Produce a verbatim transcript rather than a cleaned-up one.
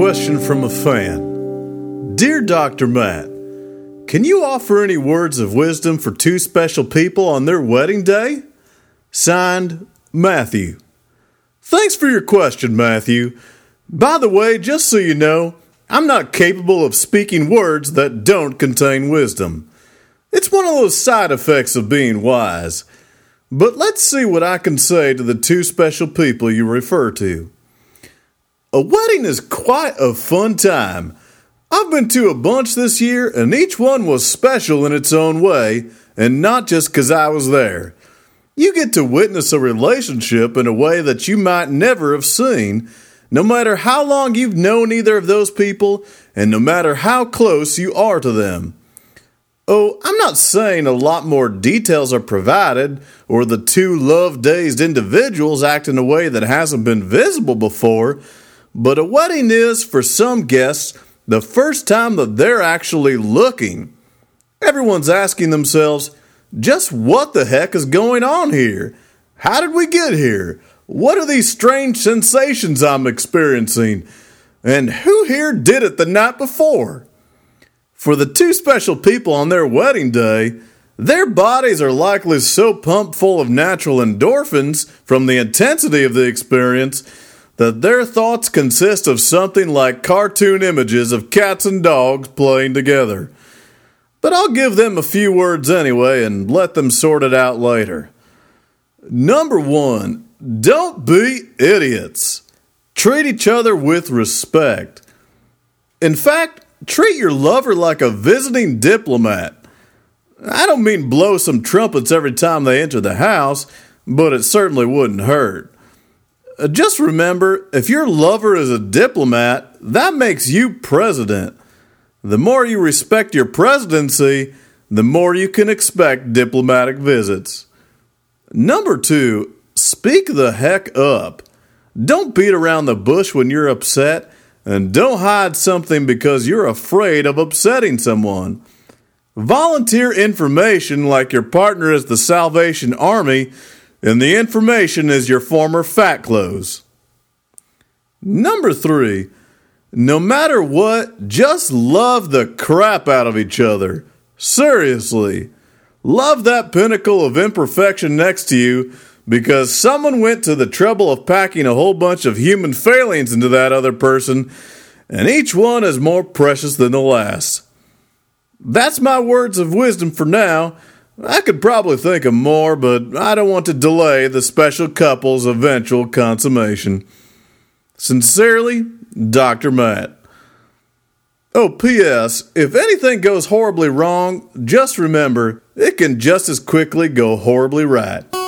question from a fan. Dear Doctor Matt, can you offer any words of wisdom for two special people on their wedding day? Signed, Matthew. Thanks for your question, Matthew. By the way, just so you know, I'm not capable of speaking words that don't contain wisdom. It's one of those side effects of being wise. But let's see what I can say to the two special people you refer to. A wedding is quite a fun time. I've been to a bunch this year, and each one was special in its own way, and not just because I was there. You get to witness a relationship in a way that you might never have seen, no matter how long you've known either of those people, and no matter how close you are to them. Oh, I'm not saying a lot more details are provided, or the two love-dazed individuals act in a way that hasn't been visible before, but a wedding is, for some guests, the first time that they're actually looking. Everyone's asking themselves, just what the heck is going on here? How did we get here? What are these strange sensations I'm experiencing? And who here did it the night before? For the two special people on their wedding day, their bodies are likely so pumped full of natural endorphins from the intensity of the experience that their thoughts consist of something like cartoon images of cats and dogs playing together. But I'll give them a few words anyway and let them sort it out later. Number one, don't be idiots. Treat each other with respect. In fact, treat your lover like a visiting diplomat. I don't mean blow some trumpets every time they enter the house, but it certainly wouldn't hurt. Just remember, if your lover is a diplomat, that makes you president. The more you respect your presidency, the more you can expect diplomatic visits. Number two, speak the heck up. Don't beat around the bush when you're upset, and don't hide something because you're afraid of upsetting someone. Volunteer information like your partner is the Salvation Army, and the information is your former fat clothes. Number three, no matter what, just love the crap out of each other. Seriously. Love that pinnacle of imperfection next to you because someone went to the trouble of packing a whole bunch of human failings into that other person, and each one is more precious than the last. That's my words of wisdom for now. I could probably think of more, but I don't want to delay the special couple's eventual consummation. Sincerely, Doctor Matt. Oh, P S. If anything goes horribly wrong, just remember, it can just as quickly go horribly right.